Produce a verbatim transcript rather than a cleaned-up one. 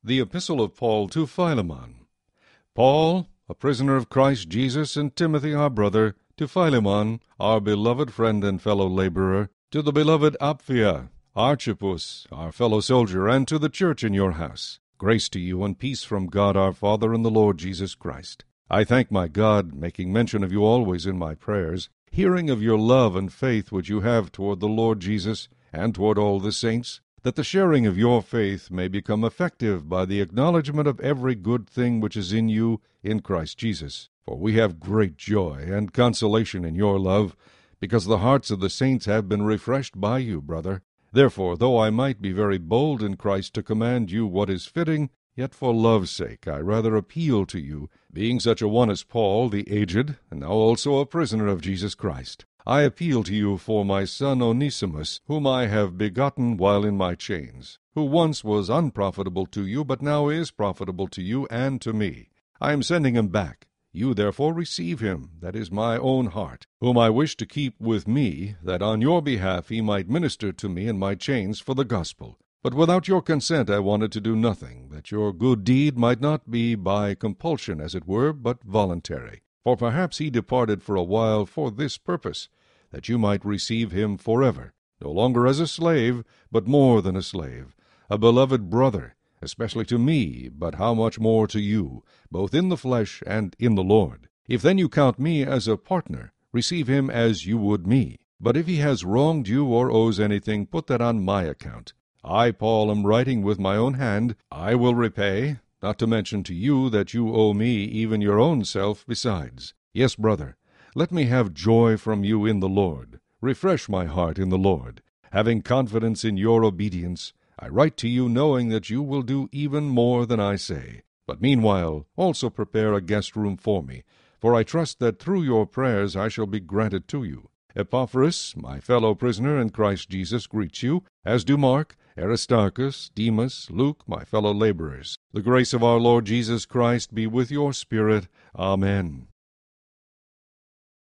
The Epistle of Paul to Philemon. Paul, a prisoner of Christ Jesus, and Timothy our brother, to Philemon, our beloved friend and fellow laborer, to the beloved Apphia, Archippus, our fellow soldier, and to the church in your house. Grace to you and peace from God our Father and the Lord Jesus Christ. I thank my God, making mention of you always in my prayers, hearing of your love and faith which you have toward the Lord Jesus and toward all the saints, that the sharing of your faith may become effective by the acknowledgment of every good thing which is in you in Christ Jesus. For we have great joy and consolation in your love, because the hearts of the saints have been refreshed by you, brother. Therefore, though I might be very bold in Christ to command you what is fitting, yet for love's sake I rather appeal to you, being such a one as Paul, the aged, and now also a prisoner of Jesus Christ. I appeal to you for my son Onesimus, whom I have begotten while in my chains, who once was unprofitable to you, but now is profitable to you and to me. I am sending him back. You therefore receive him, that is my own heart, whom I wish to keep with me, that on your behalf he might minister to me in my chains for the gospel. But without your consent I wanted to do nothing, that your good deed might not be by compulsion, as it were, but voluntary. For perhaps he departed for a while for this purpose, that you might receive him forever, no longer as a slave, but more than a slave, a beloved brother, especially to me, but how much more to you, both in the flesh and in the Lord. If then you count me as a partner, receive him as you would me. But if he has wronged you or owes anything, put that on my account. I, Paul, am writing with my own hand. I will repay, not to mention to you that you owe me even your own self besides. Yes, brother, let me have joy from you in the Lord. Refresh my heart in the Lord. Having confidence in your obedience, I write to you knowing that you will do even more than I say. But meanwhile also prepare a guest room for me, for I trust that through your prayers I shall be granted to you. Epaphras, my fellow prisoner in Christ Jesus, greets you, as do Mark, Aristarchus, Demas, Luke, my fellow laborers. The grace of our Lord Jesus Christ be with your spirit. Amen.